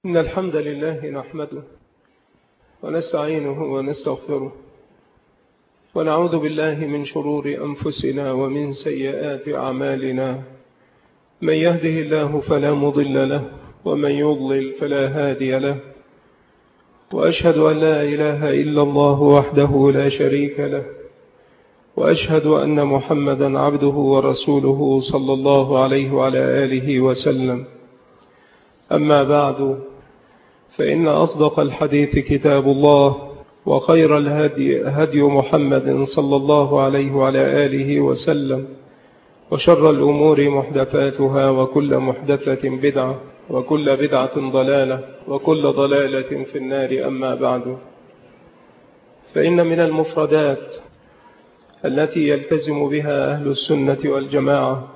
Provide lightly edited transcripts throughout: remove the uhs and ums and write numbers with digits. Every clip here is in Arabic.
إن الحمد لله نحمده ونستعينه ونستغفره ونعوذ بالله من شرور أنفسنا ومن سيئات أعمالنا. من يهده الله فلا مضل له ومن يضلل فلا هادي له، وأشهد أن لا إله إلا الله وحده لا شريك له، وأشهد أن محمدا عبده ورسوله صلى الله عليه وعلى آله وسلم. أما بعد، فإن أصدق الحديث كتاب الله، وخير الهدي هدي محمد صلى الله عليه وعلى آله وسلم، وشر الأمور محدثاتها، وكل محدثة بدعة، وكل بدعة ضلالة، وكل ضلالة في النار. أما بعد، فإن من المفردات التي يلتزم بها أهل السنة والجماعة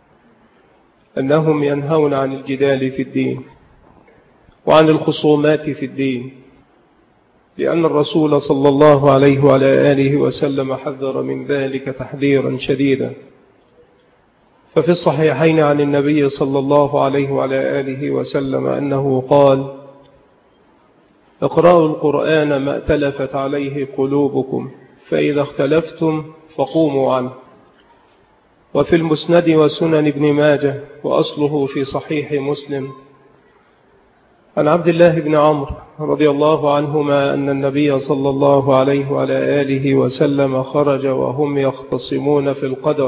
أنهم ينهون عن الجدال في الدين وعن الخصومات في الدين، لأن الرسول صلى الله عليه وعلى آله وسلم حذر من ذلك تحذيرا شديدا. ففي الصحيحين عن النبي صلى الله عليه وعلى آله وسلم أنه قال: اقرأوا القرآن ما ائتلفت عليه قلوبكم، فإذا اختلفتم فقوموا عنه. وفي المسند وسنن ابن ماجه، وأصله في صحيح مسلم، عن عبد الله بن عمرو رضي الله عنهما أن النبي صلى الله عليه وعلى آله وسلم خرج وهم يختصمون في القدر،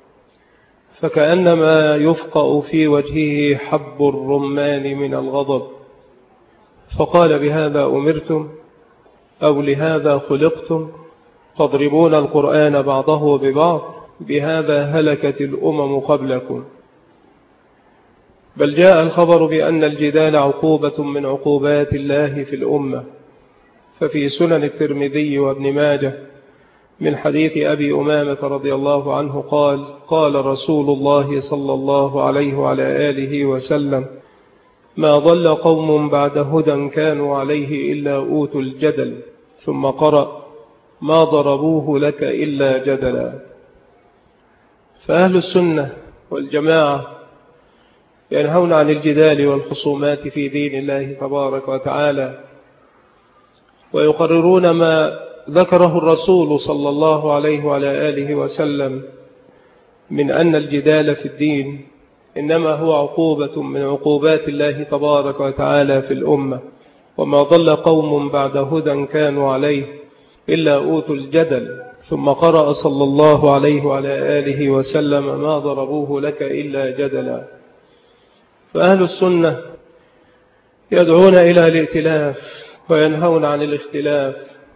فكأنما يفقأ في وجهه حب الرمان من الغضب، فقال: بهذا أمرتم أو لهذا خلقتم؟ تضربون القرآن بعضه ببعض، بهذا هلكت الأمم قبلكم. بل جاء الخبر بأن الجدال عقوبة من عقوبات الله في الأمة. ففي سنن الترمذي وابن ماجه من حديث أبي أمامة رضي الله عنه قال: قال رسول الله صلى الله عليه وعلى آله وسلم: ما ضل قوم بعد هدى كانوا عليه إلا أوتوا الجدل. ثم قرأ: ما ضربوه لك إلا جدلا. فأهل السنة والجماعة ينهون عن الجدال والخصومات في دين الله تبارك وتعالى، ويقررون ما ذكره الرسول صلى الله عليه وعلى آله وسلم من أن الجدال في الدين إنما هو عقوبة من عقوبات الله تبارك وتعالى في الأمة. وما ضل قوم بعد هدى كانوا عليه إلا أوتوا الجدل. ثم قرأ صلى الله عليه وعلى آله وسلم: ما ضربوه لك إلا جدلا. فأهل السنة يدعون إلى الائتلاف وينهون عن الاختلاف،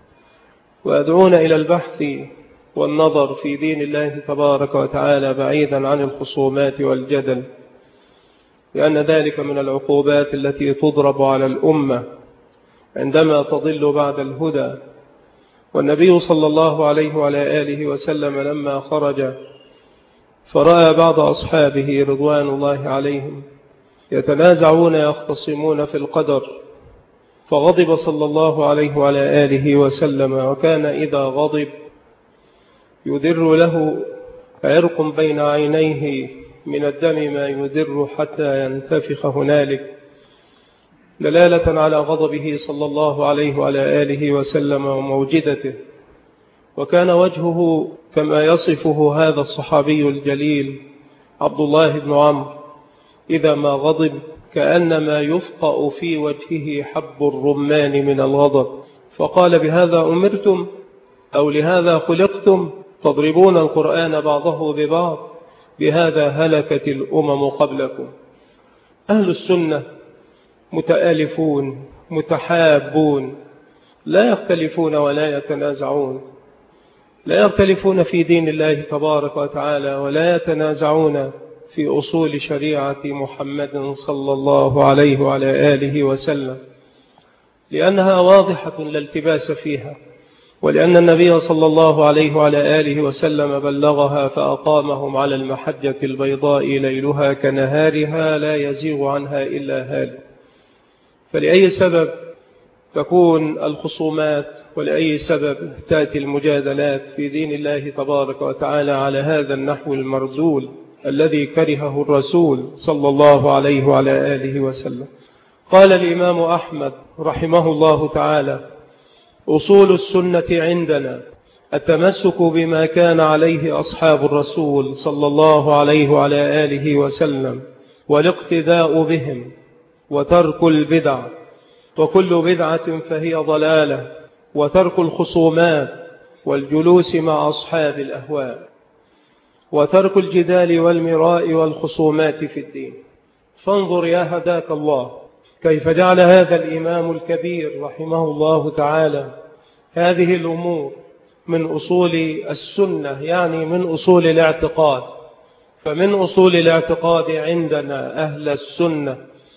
ويدعون إلى البحث والنظر في دين الله تبارك وتعالى بعيدا عن الخصومات والجدل، لأن ذلك من العقوبات التي تضرب على الأمة عندما تضل بعد الهدى. والنبي صلى الله عليه وعلى آله وسلم لما خرج فرأى بعض أصحابه رضوان الله عليهم يتنازعون يختصمون في القدر، فغضب صلى الله عليه وعلى آله وسلم، وكان إذا غضب يدر له عرق بين عينيه من الدم ما يدر حتى ينتفخ هنالك، دلالة على غضبه صلى الله عليه وعلى آله وسلم وموجدته. وكان وجهه كما يصفه هذا الصحابي الجليل عبد الله بن عمرو إذا ما غضب كأنما يفقأ في وجهه حب الرمان من الغضب، فقال: بهذا أمرتم أو لهذا خلقتم؟ تضربون القرآن بعضه ببعض، بهذا هلكت الأمم قبلكم. أهل السنة متآلفون متحابون، لا يختلفون ولا يتنازعون، لا يختلفون في دين الله تبارك وتعالى، ولا يتنازعون في أصول شريعة محمد صلى الله عليه وعلى آله وسلم، لأنها واضحة لا التباس فيها، ولأن النبي صلى الله عليه وعلى آله وسلم بلغها فأقامهم على المحجة البيضاء ليلها كنهارها لا يزيغ عنها إلا هالك. فلأي سبب تكون الخصومات ولأي سبب تأتي المجادلات في دين الله تبارك وتعالى على هذا النحو المرذول الذي كرهه الرسول صلى الله عليه وعلى آله وسلم؟ قال الإمام أحمد رحمه الله تعالى: أصول السنة عندنا التمسك بما كان عليه أصحاب الرسول صلى الله عليه وعلى آله وسلم، والاقتداء بهم، وترك البدع، وكل بدعة فهي ضلالة، وترك الخصومات والجلوس مع أصحاب الأهواء، وترك الجدال والمراء والخصومات في الدين. فانظر يا هداك الله كيف جعل هذا الإمام الكبير رحمه الله تعالى هذه الأمور من أصول السنة، يعني من أصول الاعتقاد. فمن أصول الاعتقاد عندنا أهل السنة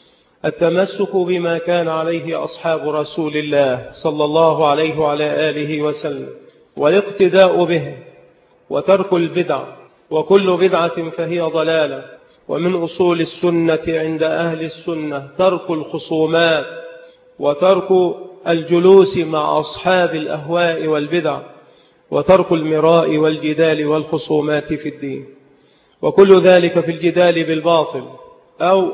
التمسك بما كان عليه أصحاب رسول الله صلى الله عليه وعلى آله وسلم، والاقتداء به، وترك البدع، وكل بدعة فهي ضلالة. ومن أصول السنة عند أهل السنة ترك الخصومات، وترك الجلوس مع أصحاب الأهواء والبدع، وترك المراء والجدال والخصومات في الدين. وكل ذلك في الجدال بالباطل، أو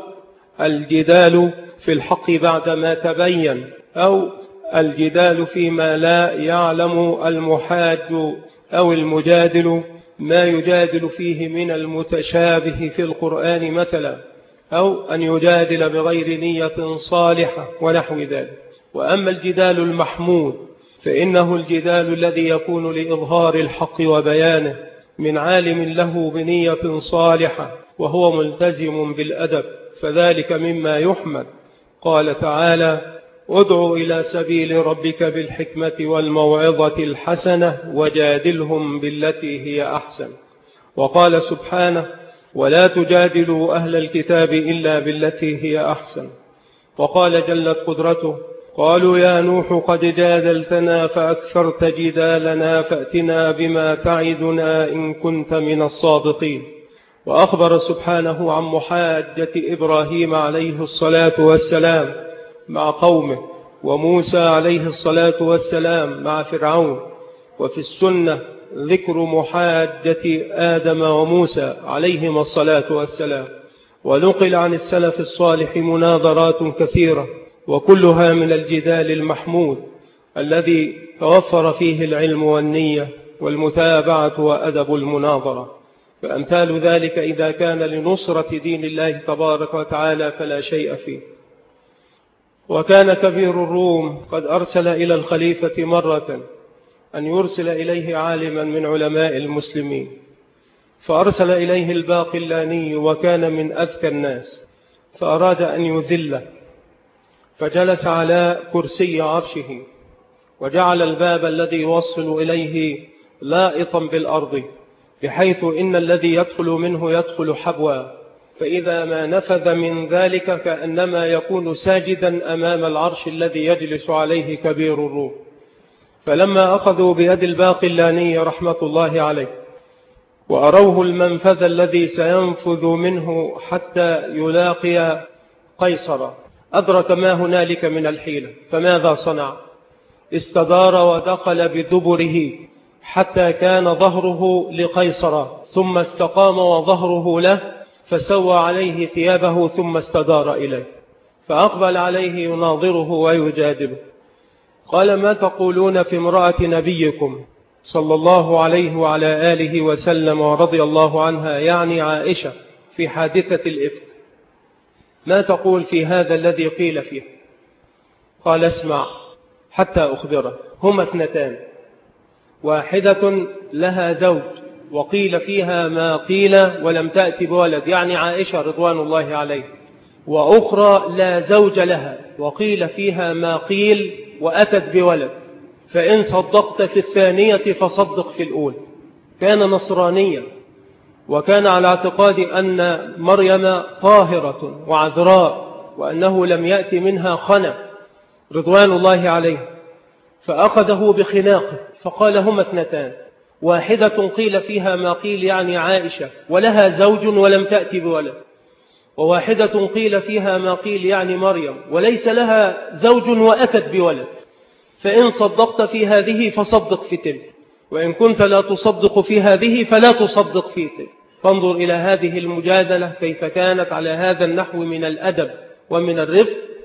الجدال في الحق بعدما تبين، أو الجدال فيما لا يعلم المحاج أو المجادل ما يجادل فيه من المتشابه في القرآن مثلا، أو أن يجادل بغير نية صالحة ونحو ذلك. وأما الجدال المحمود فإنه الجدال الذي يكون لإظهار الحق وبيانه من عالم له بنية صالحة وهو ملتزم بالأدب، فذلك مما يحمد. قال تعالى: ادع إلى سبيل ربك بالحكمة والموعظة الحسنة وجادلهم بالتي هي أحسن. وقال سبحانه: ولا تجادلوا أهل الكتاب إلا بالتي هي أحسن. وقال جلت قدرته: قالوا يا نوح قد جادلتنا فأكثرت جدالنا فأتنا بما تعدنا إن كنت من الصادقين. وأخبر سبحانه عن محاجة إبراهيم عليه الصلاة والسلام مع قومه، وموسى عليه الصلاة والسلام مع فرعون. وفي السنة ذكر محاجة آدم وموسى عليهما الصلاة والسلام. ونقل عن السلف الصالح مناظرات كثيرة، وكلها من الجدال المحمود الذي توفر فيه العلم والنية والمتابعة وأدب المناظرة. فأمثال ذلك إذا كان لنصرة دين الله تبارك وتعالى فلا شيء فيه. وكان كبير الروم قد أرسل إلى الخليفة مرة أن يرسل إليه عالما من علماء المسلمين، فأرسل إليه الباقلاني وكان من أذكى الناس، فأراد أن يذله، فجلس على كرسي عرشه، وجعل الباب الذي يوصل إليه لائطا بالأرض، بحيث إن الذي يدخل منه يدخل حبوا، فإذا ما نفذ من ذلك كأنما يكون ساجدا أمام العرش الذي يجلس عليه كبير الروم. فلما أخذوا بيد الباقلاني رحمة الله عليه وأروه المنفذ الذي سينفذ منه حتى يلاقي قيصر، أدرك ما هنالك من الحيلة، فماذا صنع؟ استدار ودخل بدبره حتى كان ظهره لقيصر، ثم استقام وظهره له، فسوى عليه ثيابه ثم استدار إليه، فأقبل عليه يناظره ويجادله. قال: ما تقولون في امرأة نبيكم صلى الله عليه وعلى آله وسلم ورضي الله عنها، يعني عائشة، في حادثة الإفك؟ ما تقول في هذا الذي قيل فيه؟ قال: اسمع حتى أخبره. هما اثنتان، واحدة لها زوج وقيل فيها ما قيل ولم تأتي بولد، يعني عائشة رضوان الله عليه، وأخرى لا زوج لها وقيل فيها ما قيل وأتت بولد، فإن صدقت في الثانية فصدق في الأولى. كان نصرانيا، وكان على اعتقاد أن مريم طاهرة وعذراء، وأنه لم يأتي منها خنة رضوان الله عليه، فأخذه بخناقه فقال: هما اثنتان، واحدة قيل فيها ما قيل يعني عائشة ولها زوج ولم تأتي بولد، وواحدة قيل فيها ما قيل يعني مريم وليس لها زوج وأتت بولد، فإن صدقت في هذه فصدق في تلك، وإن كنت لا تصدق في هذه فلا تصدق في تلك. فانظر إلى هذه المجادلة كيف كانت على هذا النحو من الأدب ومن الرفق،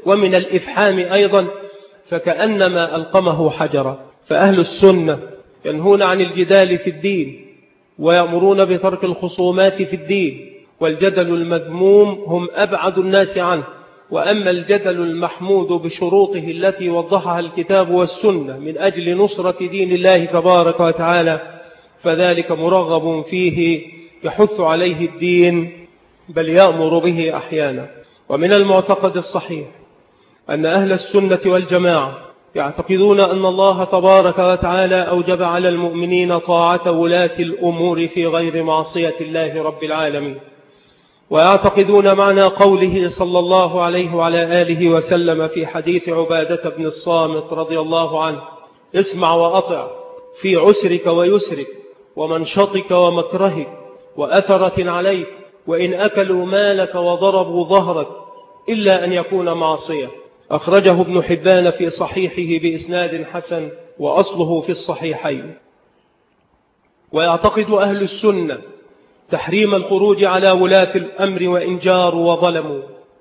ومن الإفحام أيضا، فكأنما ألقمه حجرا. فأهل السنة ينهون عن الجدال في الدين ويأمرون بترك الخصومات في الدين، والجدل المذموم هم أبعد الناس عنه. وأما الجدل المحمود بشروطه التي وضحها الكتاب والسنة من أجل نصرة دين الله تبارك وتعالى فذلك مرغب فيه، يحث عليه الدين بل يأمر به أحيانا. ومن المعتقد الصحيح أن أهل السنة والجماعة يعتقدون أن الله تبارك وتعالى أوجب على المؤمنين طاعة ولاة الأمور في غير معصية الله رب العالمين، ويعتقدون معنى قوله صلى الله عليه وعلى آله وسلم في حديث عبادة بن الصامت رضي الله عنه: اسمع وأطع في عسرك ويسرك ومنشطك ومكرهك وأثرة عليك، وإن أكلوا مالك وضربوا ظهرك إلا أن يكون معصية. أخرجه ابن حبان في صحيحه بإسناد حسن وأصله في الصحيحين. ويعتقد أهل السنة تحريم الخروج على ولاة الأمر وإن جاروا وظلموا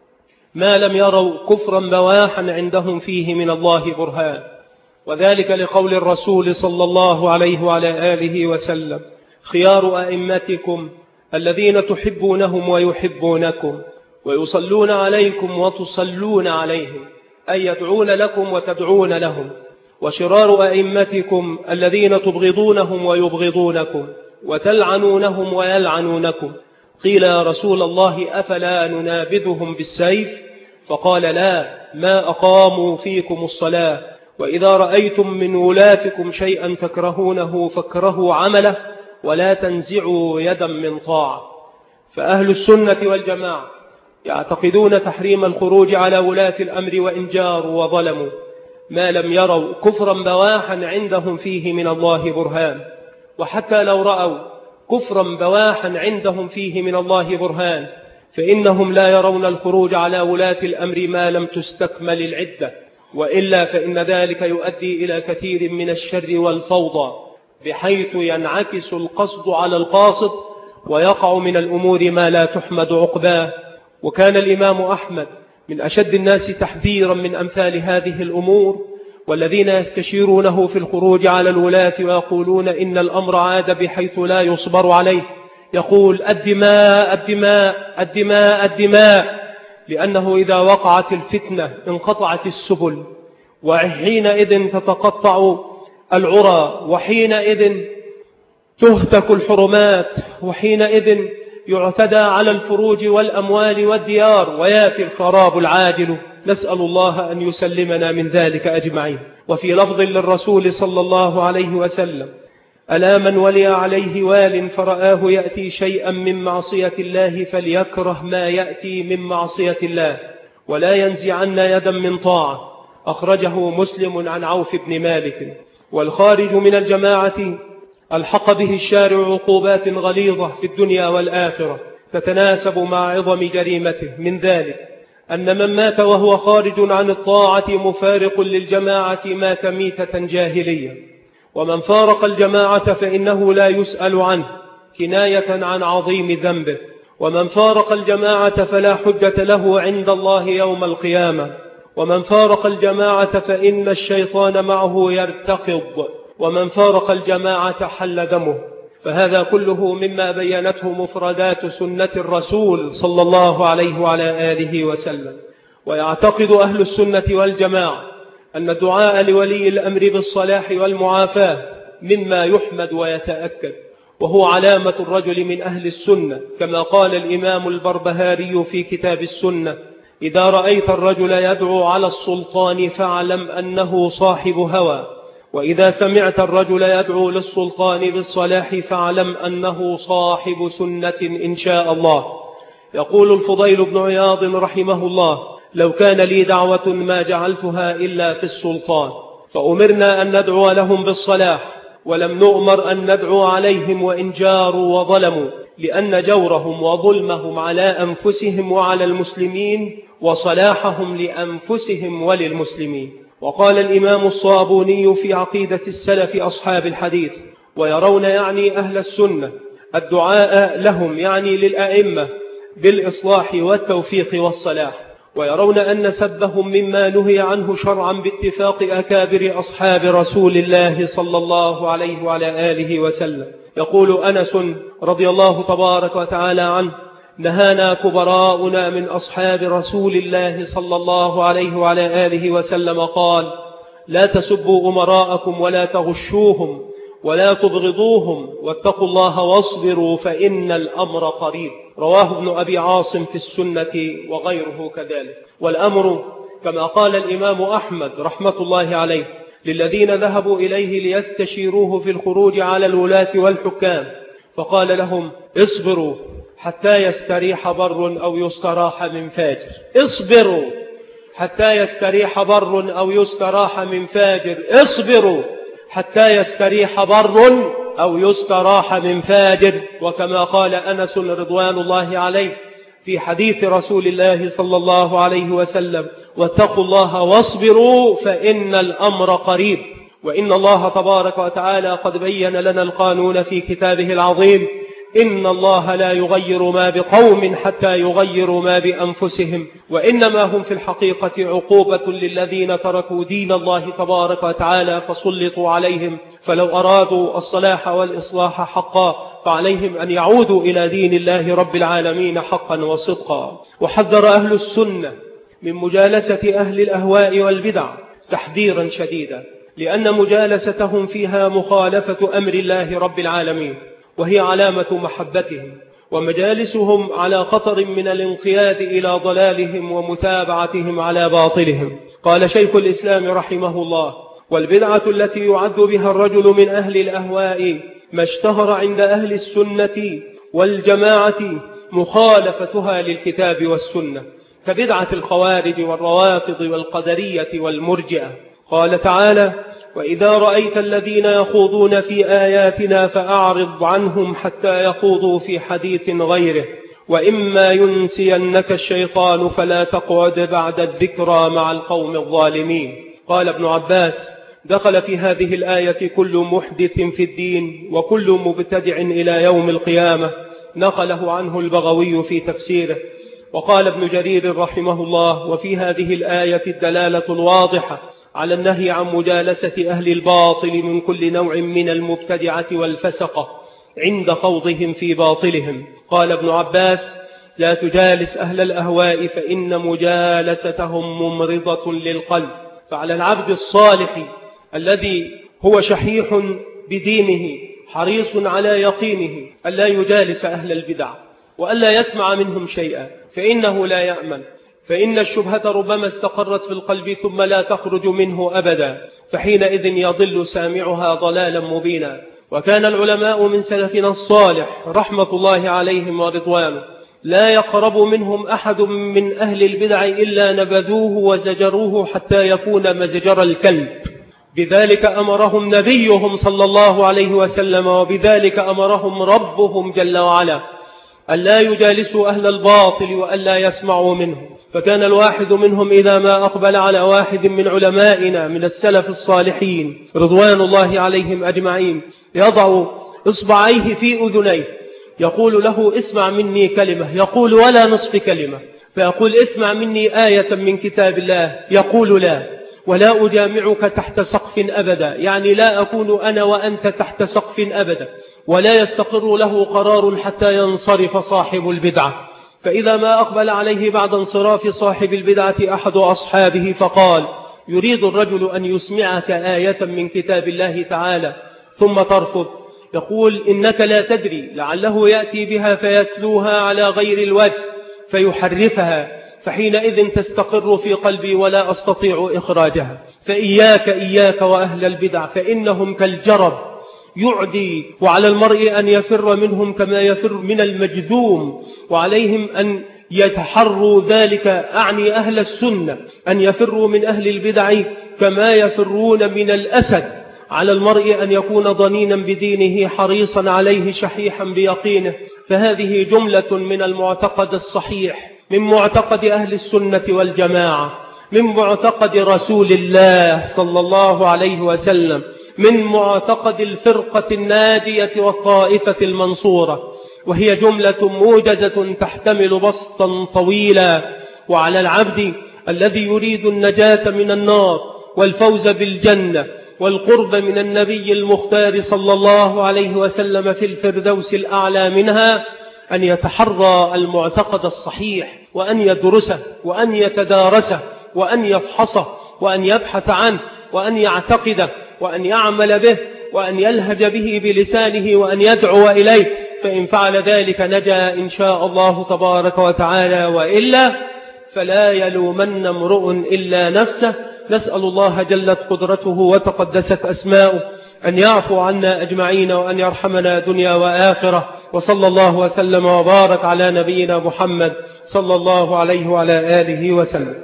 ما لم يروا كفرا بواحا عندهم فيه من الله برهان، وذلك لقول الرسول صلى الله عليه وعلى آله وسلم: خيار أئمتكم الذين تحبونهم ويحبونكم ويصلون عليكم وتصلون عليهم، أي يدعون لكم وتدعون لهم. وشرار أئمتكم الذين تبغضونهم ويبغضونكم وتلعنونهم ويلعنونكم. قيل: يا رسول الله أفلا ننابذهم بالسيف؟ فقال: لا، ما أقاموا فيكم الصلاة. وإذا رأيتم من ولاتكم شيئا تكرهونه فاكرهوا عمله ولا تنزعوا يدا من طاعة. فأهل السنة والجماعة يعتقدون تحريم الخروج على ولاة الأمر وإن جاروا وظلموا ما لم يروا كفرا بواحا عندهم فيه من الله برهان. وحتى لو رأوا كفرا بواحا عندهم فيه من الله برهان فإنهم لا يرون الخروج على ولاة الأمر ما لم تستكمل العدة، وإلا فإن ذلك يؤدي إلى كثير من الشر والفوضى، بحيث ينعكس القصد على القاصد ويقع من الأمور ما لا تحمد عقباه. وكان الإمام أحمد من أشد الناس تحذيرا من أمثال هذه الأمور، والذين يستشيرونه في الخروج على الولاة ويقولون إن الأمر عاد بحيث لا يصبر عليه، يقول: الدماء الدماء الدماء الدماء، لأنه إذا وقعت الفتنة انقطعت السبل، وحينئذ تتقطع العرى، وحينئذ تهتك الحرمات، وحينئذ يعتدى على الفروج والأموال والديار، ويأتي الخراب العاجل. نسأل الله أن يسلمنا من ذلك أجمعين. وفي لفظ للرسول صلى الله عليه وسلم: ألا من ولي عليه وال فرآه يأتي شيئا من معصية الله فليكره ما يأتي من معصية الله ولا ينزعن يدا من طاعة. أخرجه مسلم عن عوف بن مالك. والخارج من الجماعة الحق به الشارع عقوبات غليظة في الدنيا والآخرة تتناسب مع عظم جريمته. من ذلك أن من مات وهو خارج عن الطاعة مفارق للجماعة مات ميتة جاهلية، ومن فارق الجماعة فإنه لا يسأل عنه كناية عن عظيم ذنبه، ومن فارق الجماعة فلا حجة له عند الله يوم القيامة، ومن فارق الجماعة فإن الشيطان معه يرتقض، ومن فارق الجماعة حل دمه. فهذا كله مما بينته مفردات سنة الرسول صلى الله عليه وعلى آله وسلم. ويعتقد أهل السنة والجماعة أن الدعاء لولي الأمر بالصلاح والمعافاة مما يحمد ويتأكد، وهو علامة الرجل من أهل السنة، كما قال الإمام البربهاري في كتاب السنة: إذا رأيت الرجل يدعو على السلطان فاعلم أنه صاحب هوى، وإذا سمعت الرجل يدعو للسلطان بالصلاح فاعلم أنه صاحب سنة إن شاء الله. يقول الفضيل بن عياض رحمه الله: لو كان لي دعوة ما جعلتها إلا في السلطان، فأمرنا أن ندعو لهم بالصلاح ولم نؤمر أن ندعو عليهم وإن جاروا وظلموا، لأن جورهم وظلمهم على أنفسهم وعلى المسلمين وصلاحهم لأنفسهم وللمسلمين. وقال الإمام الصابوني في عقيدة السلف أصحاب الحديث: ويرون يعني أهل السنة الدعاء لهم يعني للأئمة بالإصلاح والتوفيق والصلاح، ويرون أن سبهم مما نهي عنه شرعا باتفاق أكابر أصحاب رسول الله صلى الله عليه وعلى آله وسلم. يقول أنس رضي الله تبارك وتعالى عنه: نهانا كبراؤنا من أصحاب رسول الله صلى الله عليه وعلى آله وسلم قال: لا تسبوا أمراءكم ولا تغشوهم ولا تبغضوهم واتقوا الله واصبروا فإن الأمر قريب. رواه ابن أبي عاصم في السنة وغيره كذلك. والأمر كما قال الإمام أحمد رحمة الله عليه للذين ذهبوا إليه ليستشيروه في الخروج على الولاة والحكام، فقال لهم: اصبروا حتى يستريح بر أو يستراح من فاجر. اصبروا حتى يستريح بر أو يستراح من فاجر. اصبروا حتى يستريح بر أو يستراح من فاجر. وكما قال أنس رضوان الله عليه في حديث رسول الله صلى الله عليه وسلم: واتقوا الله واصبروا فإن الأمر قريب. وإن الله تبارك وتعالى قد بين لنا القانون في كتابه العظيم: إن الله لا يغير ما بقوم حتى يغيروا ما بأنفسهم. وإنما هم في الحقيقة عقوبة للذين تركوا دين الله تبارك وتعالى فسلطوا عليهم. فلو أرادوا الصلاح والإصلاح حقا فعليهم أن يعودوا إلى دين الله رب العالمين حقا وصدقا. وحذر أهل السنة من مجالسة أهل الأهواء والبدع تحذيرا شديدا، لأن مجالستهم فيها مخالفة أمر الله رب العالمين، وهي علامة محبتهم، ومجالسهم على خطر من الانقياد إلى ضلالهم ومتابعتهم على باطلهم. قال شيخ الإسلام رحمه الله: والبدعة التي يعد بها الرجل من أهل الأهواء ما اشتهر عند أهل السنة والجماعة مخالفتها للكتاب والسنة، كبدعة الخوارج والروافض والقدرية والمرجئة. قال تعالى: وإذا رأيت الذين يخوضون في آياتنا فأعرض عنهم حتى يخوضوا في حديث غيره، وإما ينسينك الشيطان فلا تقعد بعد الذكرى مع القوم الظالمين. قال ابن عباس: دخل في هذه الآية كل محدث في الدين وكل مبتدع إلى يوم القيامة. نقله عنه البغوي في تفسيره. وقال ابن جرير رحمه الله: وفي هذه الآية الدلالة الواضحة على النهي عن مجالسة أهل الباطل من كل نوع من المبتدعة والفسقة عند خوضهم في باطلهم. قال ابن عباس: لا تجالس أهل الأهواء فإن مجالستهم ممرضة للقلب. فعلى العبد الصالح الذي هو شحيح بدينه حريص على يقينه ألا يجالس أهل البدع وألا يسمع منهم شيئا، فإنه لا يأمن، فإن الشبهة ربما استقرت في القلب ثم لا تخرج منه أبدا، فحينئذ يضل سامعها ضلالا مبينا. وكان العلماء من سلفنا الصالح رحمة الله عليهم ورضوانه لا يقرب منهم أحد من أهل البدع إلا نبذوه وزجروه حتى يكون مزجر الكلب. بذلك أمرهم نبيهم صلى الله عليه وسلم، وبذلك أمرهم ربهم جل وعلا، ألا يجالسوا أهل الباطل وألا يسمعوا منه. فكان الواحد منهم إذا ما أقبل على واحد من علمائنا من السلف الصالحين رضوان الله عليهم أجمعين يضع إصبعيه في أذنيه يقول له: اسمع مني كلمة، يقول: ولا نصف كلمة. فيقول: اسمع مني آية من كتاب الله، يقول: لا، ولا أجامعك تحت سقف أبدا، يعني لا أكون أنا وأنت تحت سقف أبدا، ولا يستقر له قرار حتى ينصرف صاحب البدعة. فإذا ما أقبل عليه بعد انصراف صاحب البدعة أحد أصحابه فقال: يريد الرجل أن يسمعك آية من كتاب الله تعالى ثم ترفض، يقول: إنك لا تدري، لعله يأتي بها فيتلوها على غير الوجه فيحرفها، فحينئذ تستقر في قلبي ولا أستطيع إخراجها. فإياك وأهل البدع، فإنهم كالجرب يعدي، وعلى المرء أن يفر منهم كما يفر من المجذوم، وعليهم أن يتحروا ذلك، أعني أهل السنة، أن يفروا من أهل البدع كما يفرون من الأسد. على المرء أن يكون ضنينا بدينه حريصا عليه شحيحا بيقينه. فهذه جملة من المعتقد الصحيح، من معتقد أهل السنة والجماعة، من معتقد رسول الله صلى الله عليه وسلم، من معتقد الفرقة الناجية والطائفة المنصورة، وهي جملة موجزة تحتمل بسطا طويلا وعلى العبد الذي يريد النجاة من النار والفوز بالجنة والقرب من النبي المختار صلى الله عليه وسلم في الفردوس الأعلى منها أن يتحرى المعتقد الصحيح، وأن يدرسه، وأن يتدارسه، وأن يفحصه، وأن يبحث عنه، وأن يعتقده، وأن يعمل به، وأن يلهج به بلسانه، وأن يدعو إليه. فإن فعل ذلك نجا إن شاء الله تبارك وتعالى، وإلا فلا يلومن امرؤ إلا نفسه. نسأل الله جلت قدرته وتقدست أسماؤه أن يعفو عنا أجمعين، وأن يرحمنا دنيا وآخرة. وصلى الله وسلم وبارك على نبينا محمد صلى الله عليه وعلى آله وسلم.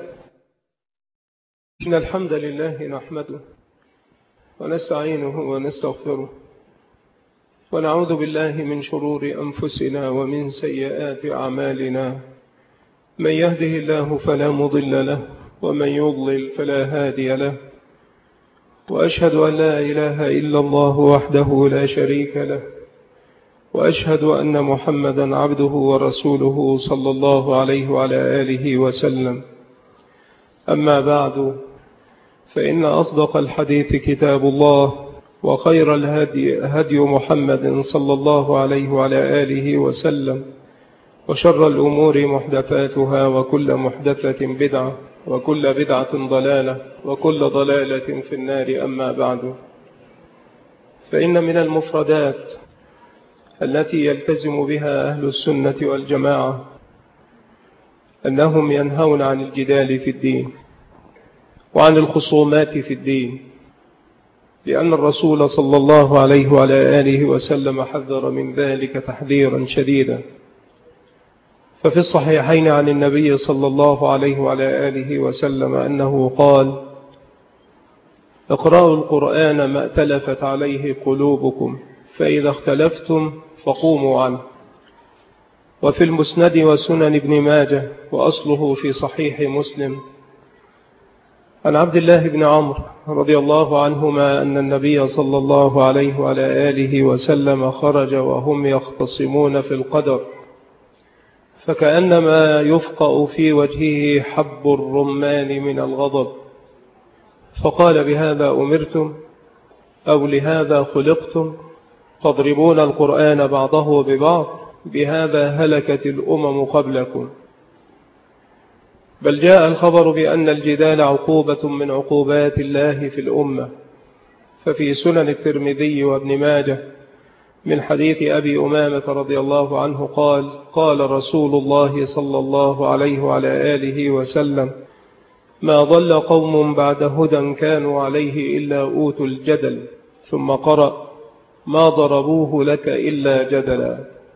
إن الحمد لله نحمده ونستعينه ونستغفره، ونعوذ بالله من شرور أنفسنا ومن سيئات أعمالنا. من يهده الله فلا مضل له، ومن يضلل فلا هادي له. وأشهد أن لا إله إلا الله وحده لا شريك له، وأشهد أن محمدا عبده ورسوله صلى الله عليه وعلى آله وسلم. أما بعد، فإن أصدق الحديث كتاب الله، وخير الهدي هدي محمد صلى الله عليه وعلى آله وسلم، وشر الأمور محدثاتها، وكل محدثة بدعة، وكل بدعة ضلالة، وكل ضلالة في النار. أما بعد، فإن من المفردات التي يلتزم بها أهل السنة والجماعة أنهم ينهون عن الجدال في الدين وعن الخصومات في الدين، لأن الرسول صلى الله عليه وعلى آله وسلم حذر من ذلك تحذيرا شديدا. ففي الصحيحين عن النبي صلى الله عليه وعلى آله وسلم أنه قال: اقرأوا القرآن ما ائتلفت عليه قلوبكم، فإذا اختلفتم فقوموا عنه. وفي المسند وسنن ابن ماجه، وأصله في صحيح مسلم، عن عبد الله بن عمرو رضي الله عنهما أن النبي صلى الله عليه وعلى آله وسلم خرج وهم يختصمون في القدر، فكأنما يفقأ في وجهه حب الرمان من الغضب، فقال: بهذا أمرتم أو لهذا خلقتم؟ تضربون القرآن بعضه ببعض، بهذا هلكت الأمم قبلكم. بل جاء الخبر بأن الجدال عقوبة من عقوبات الله في الأمة. ففي سنن الترمذي وابن ماجه من حديث أبي أمامة رضي الله عنه قال: قال رسول الله صلى الله عليه وعلى آله وسلم: ما ضل قوم بعد هدى كانوا عليه إلا أوتوا الجدل. ثم قرأ: ما ضربوه لك إلا جدلا.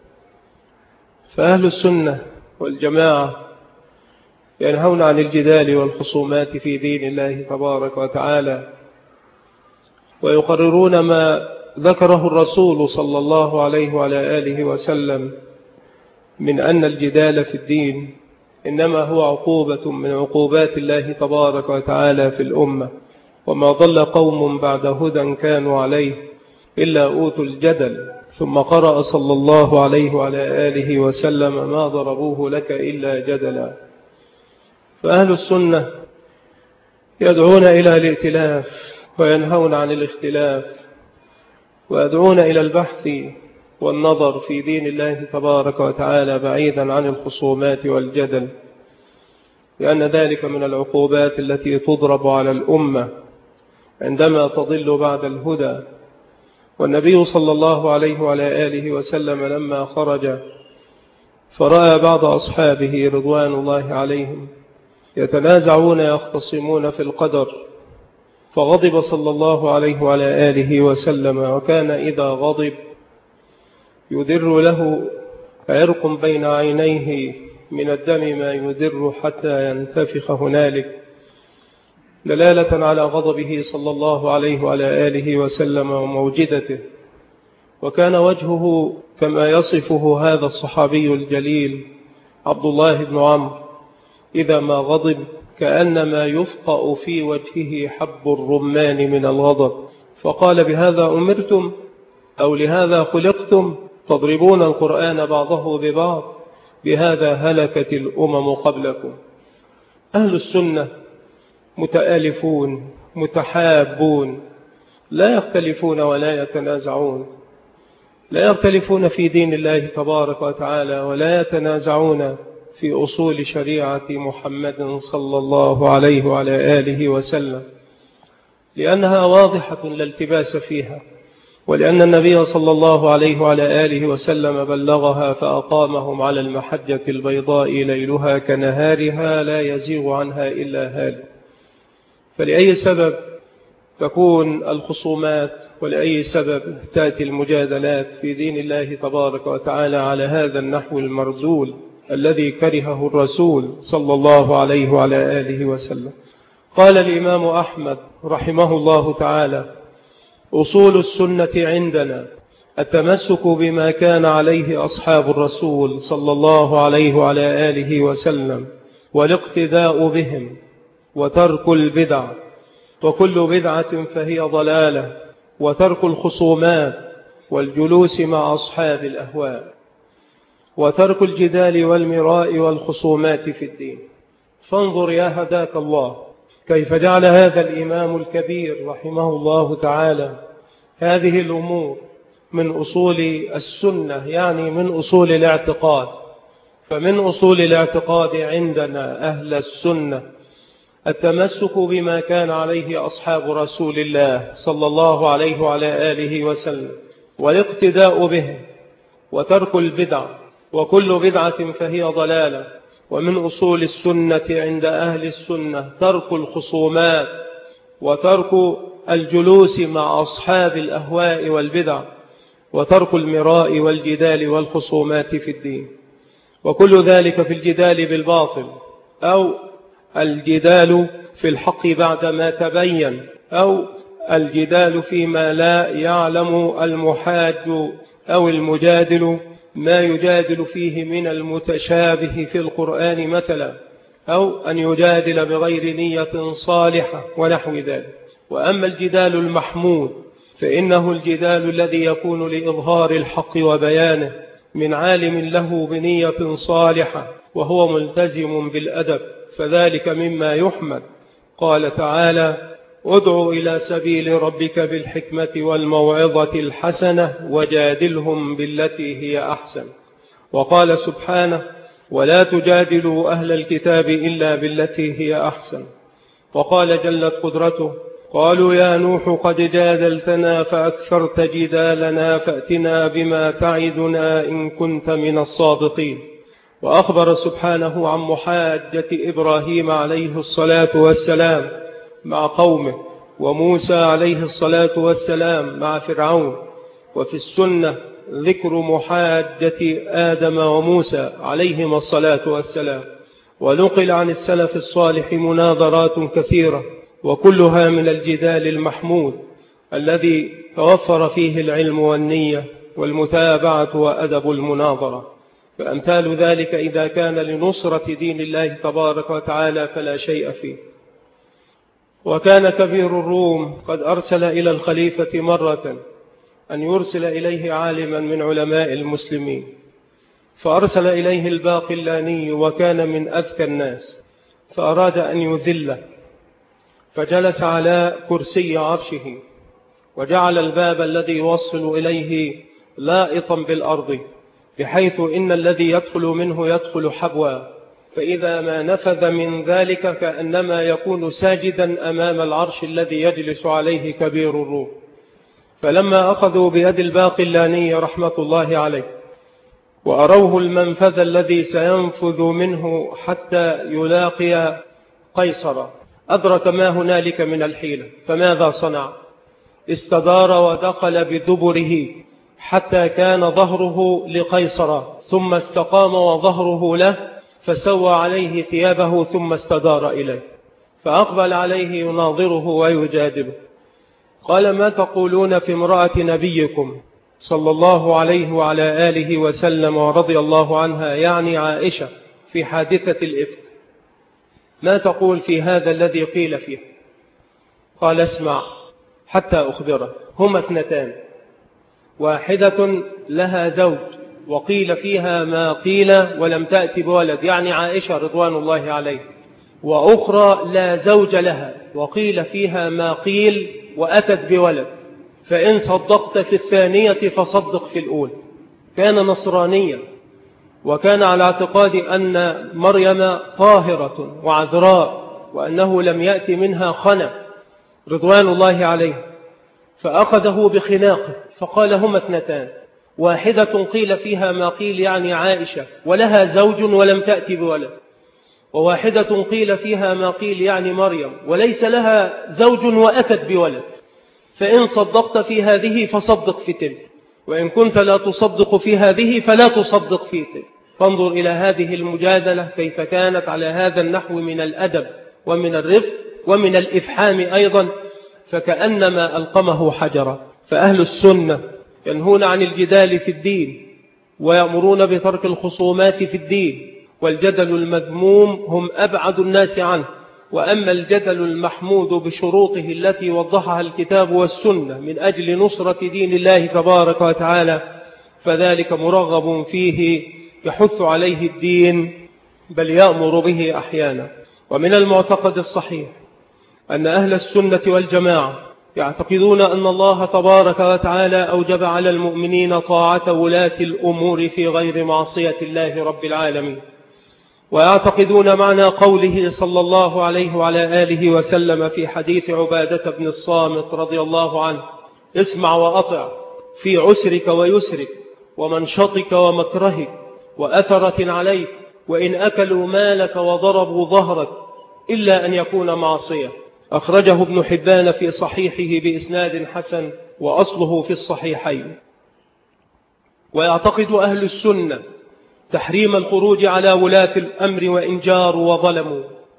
فأهل السنة والجماعة ينهون عن الجدال والخصومات في دين الله تبارك وتعالى، ويقررون ما ذكره الرسول صلى الله عليه وعلى آله وسلم من أن الجدال في الدين إنما هو عقوبة من عقوبات الله تبارك وتعالى في الأمة. وما ضل قوم بعد هدى كانوا عليه إلا أوتوا الجدل. ثم قرأ صلى الله عليه وعلى آله وسلم: ما ضربوه لك إلا جدلا. فأهل السنة يدعون إلى الائتلاف وينهون عن الاختلاف، ويدعون إلى البحث والنظر في دين الله تبارك وتعالى بعيدا عن الخصومات والجدل، لأن ذلك من العقوبات التي تضرب على الأمة عندما تضل بعد الهدى. والنبي صلى الله عليه وعلى آله وسلم لما خرج فرأى بعض أصحابه رضوان الله عليهم يتنازعون يختصمون في القدر، فغضب صلى الله عليه وعلى آله وسلم، وكان إذا غضب يدر له عرق بين عينيه من الدم ما يدر حتى ينتفخ هنالك، دلالة على غضبه صلى الله عليه وعلى آله وسلم وموجدته. وكان وجهه كما يصفه هذا الصحابي الجليل عبد الله بن عمرو إذا ما غضب كأنما يفقأ في وجهه حب الرمان من الغضب، فقال: بهذا أمرتم أو لهذا خلقتم؟ تضربون القرآن بعضه ببعض، بهذا هلكت الأمم قبلكم. أهل السنة متآلفون متحابون، لا يختلفون ولا يتنازعون، لا يختلفون في دين الله تبارك وتعالى، ولا يتنازعون في أصول شريعة محمد صلى الله عليه وعلى آله وسلم، لأنها واضحة لا التباس فيها، ولأن النبي صلى الله عليه وعلى آله وسلم بلغها فأقامهم على المحجة البيضاء ليلها كنهارها لا يزيغ عنها إلا هالك. فلأي سبب تكون الخصومات، ولأي سبب تأتي المجادلات في دين الله تبارك وتعالى على هذا النحو المرذول الذي كرهه الرسول صلى الله عليه وعلى آله وسلم؟ قال الإمام أحمد رحمه الله تعالى: أصول السنة عندنا التمسك بما كان عليه أصحاب الرسول صلى الله عليه وعلى آله وسلم، والاقتداء بهم، وترك البدع، وكل بدعة فهي ضلالة، وترك الخصومات والجلوس مع أصحاب الأهواء، وترك الجدال والمراء والخصومات في الدين. فانظر يا هداك الله كيف جعل هذا الإمام الكبير رحمه الله تعالى هذه الأمور من أصول السنة، يعني من أصول الاعتقاد. فمن أصول الاعتقاد عندنا أهل السنة التمسك بما كان عليه أصحاب رسول الله صلى الله عليه وعلى آله وسلم، والاقتداء به، وترك البدع، وكل بدعة فهي ضلالة. ومن أصول السنة عند أهل السنة ترك الخصومات، وترك الجلوس مع أصحاب الأهواء والبدع، وترك المراء والجدال والخصومات في الدين، وكل ذلك في الجدال بالباطل، أو الجدال في الحق بعدما تبين، أو الجدال فيما لا يعلم المحاج أو المجادل ما يجادل فيه من المتشابه في القرآن مثلا، أو أن يجادل بغير نية صالحة ونحو ذلك. وأما الجدال المحمود فإنه الجدال الذي يكون لإظهار الحق وبيانه من عالم له بنية صالحة وهو ملتزم بالأدب، فذلك مما يحمد. قال تعالى: ادع إلى سبيل ربك بالحكمة والموعظة الحسنة وجادلهم بالتي هي أحسن. وقال سبحانه: ولا تجادلوا أهل الكتاب إلا بالتي هي أحسن. وقال جلت قدرته: قالوا يا نوح قد جادلتنا فأكثرت جدالنا فأتنا بما تعدنا إن كنت من الصادقين. وأخبر سبحانه عن محاجة إبراهيم عليه الصلاة والسلام مع قومه، وموسى عليه الصلاة والسلام مع فرعون. وفي السنة ذكر محاجة آدم وموسى عليهما الصلاة والسلام. ونقل عن السلف الصالح مناظرات كثيرة، وكلها من الجدال المحمود الذي توفر فيه العلم والنية والمتابعة وأدب المناظرة. فأمثال ذلك إذا كان لنصرة دين الله تبارك وتعالى فلا شيء فيه. وكان كبير الروم قد أرسل إلى الخليفة مرة أن يرسل إليه عالما من علماء المسلمين، فأرسل إليه الباقلاني وكان من أذكى الناس، فأراد أن يذله، فجلس على كرسي عرشه، وجعل الباب الذي يوصل إليه لائطا بالأرض، بحيث إن الذي يدخل منه يدخل حبوا، فإذا ما نفذ من ذلك كأنما يكون ساجدا أمام العرش الذي يجلس عليه كبير الروم. فلما أخذوا بيد الباقلاني رحمة الله عليه وأروه المنفذ الذي سينفذ منه حتى يلاقي قيصر، أدرك ما هنالك من الحيلة، فماذا صنع؟ استدار ودخل بدبره حتى كان ظهره لقيصر، ثم استقام وظهره له، فسوى عليه ثيابه ثم استدار إليه، فأقبل عليه يناظره ويجادله. قال: ما تقولون في امرأة نبيكم صلى الله عليه وعلى آله وسلم ورضي الله عنها، يعني عائشة، في حادثة الإفك؟ ما تقول في هذا الذي قيل فيه؟ قال: اسمع حتى أخبره. هما اثنتان، واحدة لها زوج وقيل فيها ما قيل ولم تأتي بولد، يعني عائشة رضوان الله عليه، وأخرى لا زوج لها، وقيل فيها ما قيل وأتت بولد، فإن صدقت في الثانية فصدق في الأولى. كان نصرانيا، وكان على اعتقاد أن مريم طاهرة وعذراء، وأنه لم يأتي منها خنف رضوان الله عليه، فأخذه بخناقه فقال هما اثنتان، واحدة قيل فيها ما قيل يعني عائشة ولها زوج ولم تأتي بولد، وواحدة قيل فيها ما قيل يعني مريم وليس لها زوج وأتت بولد، فإن صدقت في هذه فصدق في تلك، وإن كنت لا تصدق في هذه فلا تصدق في تلك. فانظر إلى هذه المجادلة كيف كانت على هذا النحو من الأدب ومن الرفق ومن الإفحام أيضا، فكأنما ألقمه حجرا. فأهل السنة ينهون عن الجدال في الدين ويأمرون بترك الخصومات في الدين، والجدل المذموم هم أبعد الناس عنه. وأما الجدل المحمود بشروطه التي وضحها الكتاب والسنة من أجل نصرة دين الله تبارك وتعالى فذلك مرغب فيه، يحث عليه الدين بل يأمر به أحيانا. ومن المعتقد الصحيح أن أهل السنة والجماعة يعتقدون أن الله تبارك وتعالى أوجب على المؤمنين طاعة ولاة الأمور في غير معصية الله رب العالمين، ويعتقدون معنى قوله صلى الله عليه وعلى آله وسلم في حديث عبادة بن الصامت رضي الله عنه: اسمع وأطع في عسرك ويسرك ومنشطك ومكرهك وأثرة عليك، وإن أكلوا مالك وضربوا ظهرك إلا أن يكون معصية. أخرجه ابن حبان في صحيحه بإسناد حسن، وأصله في الصحيحين. ويعتقد أهل السنة تحريم الخروج على ولاة الأمر وإن جاروا وظلموا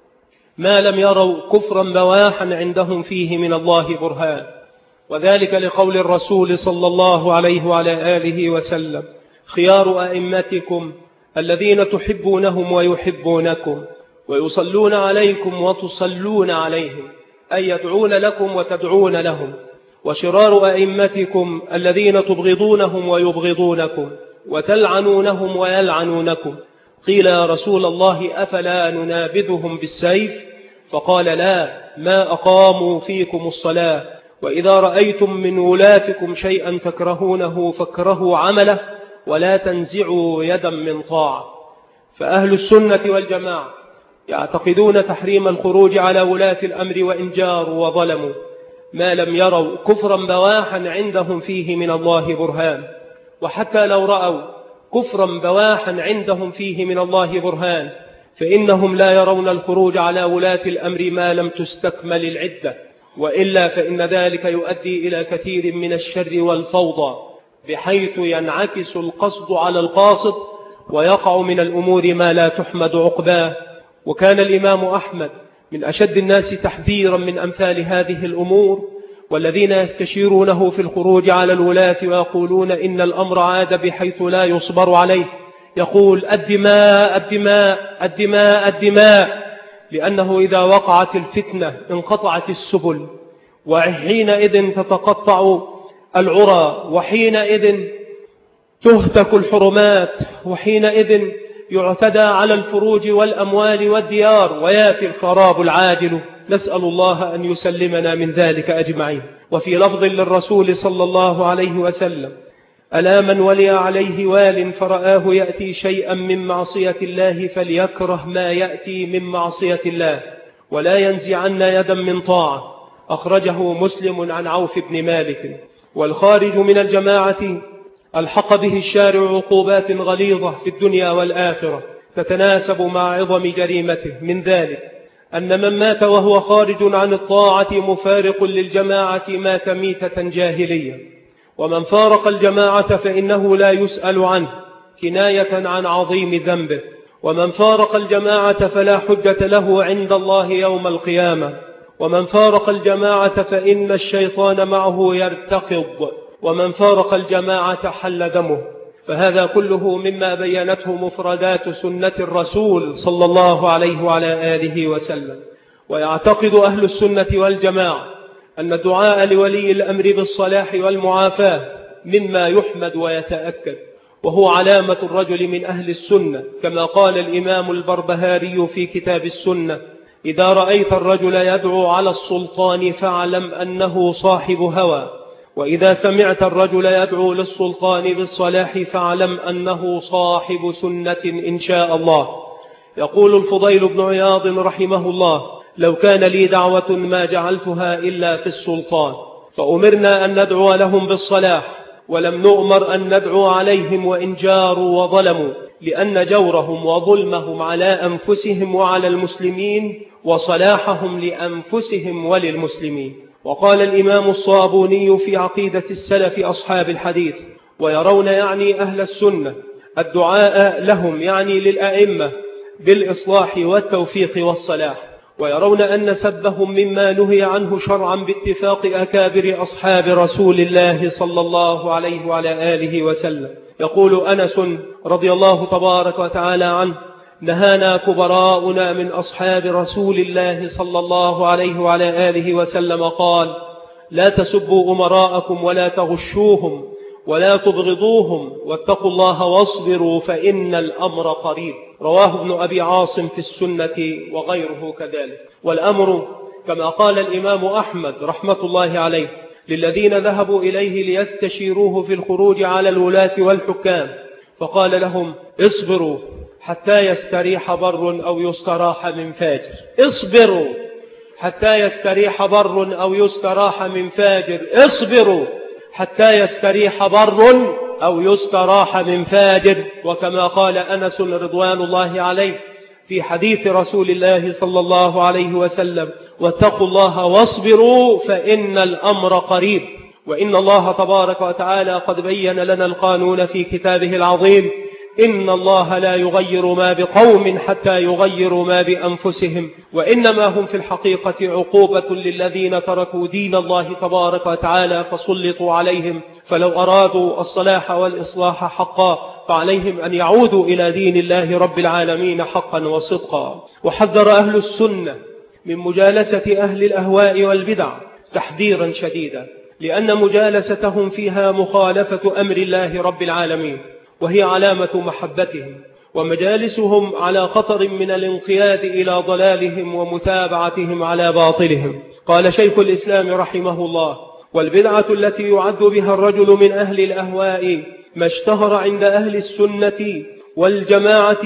ما لم يروا كفرا بواحا عندهم فيه من الله برهان، وذلك لقول الرسول صلى الله عليه وعلى آله وسلم: خيار أئمتكم الذين تحبونهم ويحبونكم ويصلون عليكم وتصلون عليهم، أي يدعون لكم وتدعون لهم. وشرار أئمتكم الذين تبغضونهم ويبغضونكم وتلعنونهم ويلعنونكم. قيل يا رسول الله أفلا ننابذهم بالسيف؟ فقال لا، ما أقاموا فيكم الصلاة. وإذا رأيتم من ولاتكم شيئا تكرهونه فاكرهوا عمله ولا تنزعوا يدا من طاعة. فأهل السنة والجماعة يعتقدون تحريم الخروج على ولاة الأمر وإن جاروا وظلموا ما لم يروا كفرا بواحا عندهم فيه من الله برهان. وحتى لو رأوا كفرا بواحا عندهم فيه من الله برهان فإنهم لا يرون الخروج على ولاة الأمر ما لم تستكمل العدة، وإلا فإن ذلك يؤدي إلى كثير من الشر والفوضى، بحيث ينعكس القصد على القاصد ويقع من الأمور ما لا تحمد عقباه. وكان الإمام أحمد من أشد الناس تحذيرا من أمثال هذه الأمور، والذين يستشيرونه في الخروج على الولاة ويقولون إن الأمر عاد بحيث لا يصبر عليه، يقول: الدماء الدماء الدماء الدماء، لأنه إذا وقعت الفتنة انقطعت السبل، وحينئذ تتقطع العرى، وحينئذ تهتك الحرمات، وحينئذ يعتدى على الفروج والأموال والديار، وياتي الخراب العاجل. نسأل الله أن يسلمنا من ذلك أجمعين. وفي لفظ للرسول صلى الله عليه وسلم: ألا من ولي عليه وال فرآه يأتي شيئا من معصية الله فليكره ما يأتي من معصية الله ولا ينزعن يدا من طاعة. أخرجه مسلم عن عوف بن مالك. والخارج من الجماعة الحق به الشارع عقوبات غليظة في الدنيا والآخرة تتناسب مع عظم جريمته. من ذلك أن من مات وهو خارج عن الطاعة مفارق للجماعة مات ميتة جاهلية، ومن فارق الجماعة فإنه لا يسأل عنه كناية عن عظيم ذنبه، ومن فارق الجماعة فلا حجة له عند الله يوم القيامة، ومن فارق الجماعة فإن الشيطان معه يرتقض، ومن فارق الجماعة حل دمه. فهذا كله مما بينته مفردات سنة الرسول صلى الله عليه وعلى آله وسلم. ويعتقد أهل السنة والجماعة أن الدعاء لولي الأمر بالصلاح والمعافاة مما يحمد ويتأكد، وهو علامة الرجل من أهل السنة، كما قال الإمام البربهاري في كتاب السنة: إذا رأيت الرجل يدعو على السلطان فاعلم أنه صاحب هوى، وإذا سمعت الرجل يدعو للسلطان بالصلاح فاعلم أنه صاحب سنة إن شاء الله. يقول الفضيل بن عياض رحمه الله: لو كان لي دعوة ما جعلتها إلا في السلطان، فأمرنا أن ندعو لهم بالصلاح ولم نؤمر أن ندعو عليهم وإن جاروا وظلموا، لأن جورهم وظلمهم على أنفسهم وعلى المسلمين، وصلاحهم لأنفسهم وللمسلمين. وقال الإمام الصابوني في عقيدة السلف أصحاب الحديث: ويرون يعني أهل السنة الدعاء لهم يعني للأئمة بالإصلاح والتوفيق والصلاح، ويرون أن سبهم مما نهي عنه شرعا باتفاق أكابر أصحاب رسول الله صلى الله عليه وعلى آله وسلم. يقول أنس رضي الله تبارك وتعالى عنه: نهانا كبراؤنا من أصحاب رسول الله صلى الله عليه وعلى آله وسلم قال: لا تسبوا أمراءكم ولا تغشوهم ولا تبغضوهم واتقوا الله واصبروا فإن الأمر قريب. رواه ابن أبي عاصم في السنة وغيره كذلك. والأمر كما قال الإمام أحمد رحمة الله عليه للذين ذهبوا إليه ليستشيروه في الخروج على الولاة والحكام، فقال لهم: اصبروا حتى يستريح بر أو يستراح من فاجر. اصبروا حتى يستريح بر أو يستراح من فاجر. اصبروا حتى يستريح بر أو يستراح من فاجر. وكما قال أنس رضوان الله عليه في حديث رسول الله صلى الله عليه وسلم: واتقوا الله واصبروا فإن الأمر قريب. وإن الله تبارك وتعالى قد بين لنا القانون في كتابه العظيم: إن الله لا يغير ما بقوم حتى يغيروا ما بأنفسهم، وإنما هم في الحقيقة عقوبة للذين تركوا دين الله تبارك وتعالى فسلطوا عليهم. فلو أرادوا الصلاح والإصلاح حقا فعليهم أن يعودوا إلى دين الله رب العالمين حقا وصدقا. وحذر أهل السنة من مجالسة أهل الأهواء والبدع تحذيرا شديدا، لأن مجالستهم فيها مخالفة أمر الله رب العالمين، وهي علامة محبتهم، ومجالسهم على خطر من الانقياد إلى ضلالهم ومتابعتهم على باطلهم. قال شيخ الإسلام رحمه الله: والبدعة التي يعد بها الرجل من أهل الأهواء ما اشتهر عند أهل السنة والجماعة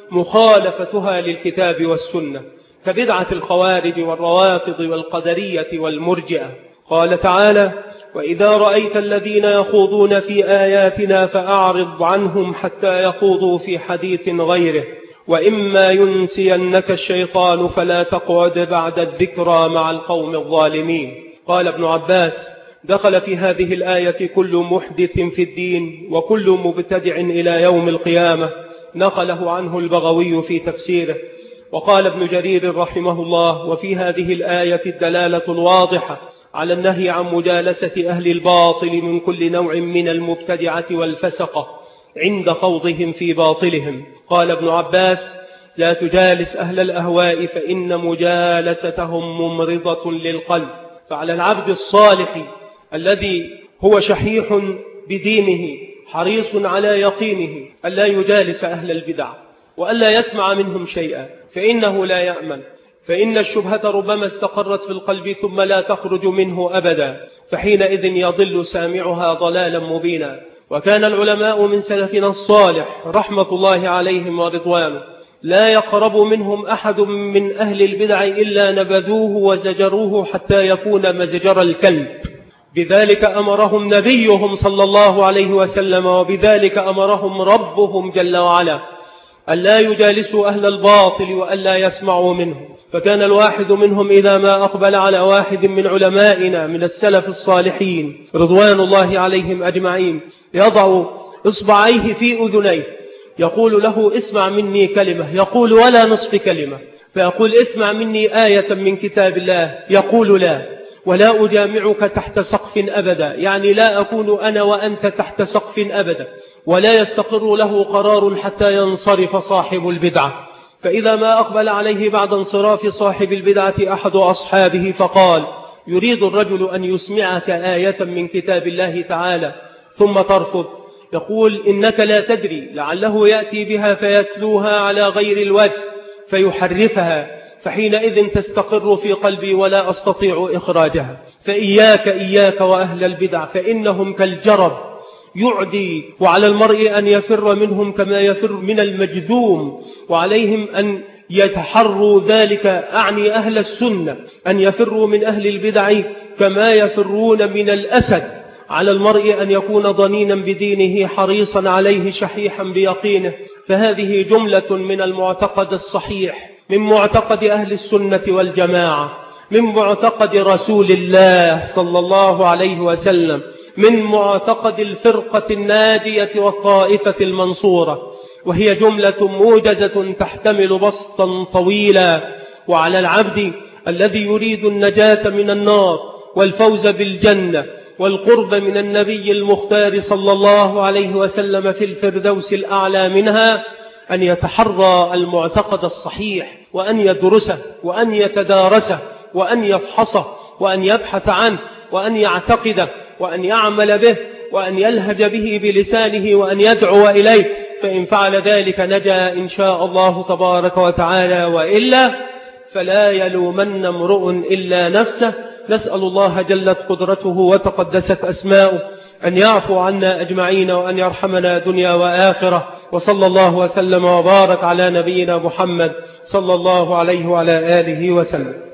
مخالفتها للكتاب والسنة، كبدعة الخوارج والروافض والقدرية والمرجئة. قال تعالى: وإذا رأيت الذين يخوضون في آياتنا فأعرض عنهم حتى يخوضوا في حديث غيره، وإما ينسينك الشيطان فلا تقعد بعد الذكرى مع القوم الظالمين. قال ابن عباس: دخل في هذه الآية كل محدث في الدين وكل مبتدع إلى يوم القيامة. نقله عنه البغوي في تفسيره. وقال ابن جرير رحمه الله: وفي هذه الآية الدلالة الواضحة على النهي عن مجالسة أهل الباطل من كل نوع من المبتدعة والفسقة عند خوضهم في باطلهم. قال ابن عباس: لا تجالس أهل الأهواء فإن مجالستهم ممرضة للقلب. فعلى العبد الصالح الذي هو شحيح بدينه حريص على يقينه ألا يجالس أهل البدع وألا يسمع منهم شيئا، فإنه لا يأمن، فإن الشبهة ربما استقرت في القلب ثم لا تخرج منه أبدا، فحينئذ يضل سامعها ضلالا مبينا. وكان العلماء من سلفنا الصالح رحمة الله عليهم ورضوانه لا يقرب منهم أحد من أهل البدع إلا نبذوه وزجروه حتى يكون مزجر الكلب. بذلك أمرهم نبيهم صلى الله عليه وسلم، وبذلك أمرهم ربهم جل وعلا، ألا يجالسوا أهل الباطل وألا يسمعوا منهم. فكان الواحد منهم إذا ما أقبل على واحد من علمائنا من السلف الصالحين رضوان الله عليهم أجمعين يضع إصبعيه في أذنيه يقول له: اسمع مني كلمة، يقول: ولا نصف كلمة. فيقول: اسمع مني آية من كتاب الله، يقول: لا، ولا أجامعك تحت سقف أبدا، يعني لا أكون أنا وأنت تحت سقف أبدا، ولا يستقر له قرار حتى ينصرف صاحب البدعة. فإذا ما أقبل عليه بعد انصراف صاحب البدعة أحد أصحابه فقال: يريد الرجل أن يسمعك آية من كتاب الله تعالى ثم ترفض، يقول: إنك لا تدري، لعله يأتي بها فيتلوها على غير الوجه فيحرفها فحينئذ تستقر في قلبي ولا أستطيع إخراجها. فإياك وأهل البدع، فإنهم كالجرب يعدي، وعلى المرء أن يفر منهم كما يفر من المجذوم، وعليهم أن يتحروا ذلك. أعني أهل السنة أن يفروا من أهل البدع كما يفرون من الأسد. على المرء أن يكون ضنينا بدينه حريصا عليه شحيحا بيقينه. فهذه جملة من المعتقد الصحيح، من معتقد أهل السنة والجماعة، من معتقد رسول الله صلى الله عليه وسلم، من معتقد الفرقة الناجية والطائفة المنصورة. وهي جملة موجزة تحتمل بسطا طويلا. وعلى العبد الذي يريد النجاة من النار والفوز بالجنة والقرب من النبي المختار صلى الله عليه وسلم في الفردوس الأعلى منها أن يتحرى المعتقد الصحيح، وأن يدرسه، وأن يتدارسه، وأن يفحصه، وأن يبحث عنه، وأن يعتقده، وأن يعمل به، وأن يلهج به بلسانه، وأن يدعو إليه. فإن فعل ذلك نجا إن شاء الله تبارك وتعالى، وإلا فلا يلومن امرؤ إلا نفسه. نسأل الله جلت قدرته وتقدست أسماؤه أن يعفو عنا أجمعين، وأن يرحمنا دنيا وآخرة. وصلى الله وسلم وبارك على نبينا محمد صلى الله عليه وعلى آله وسلم.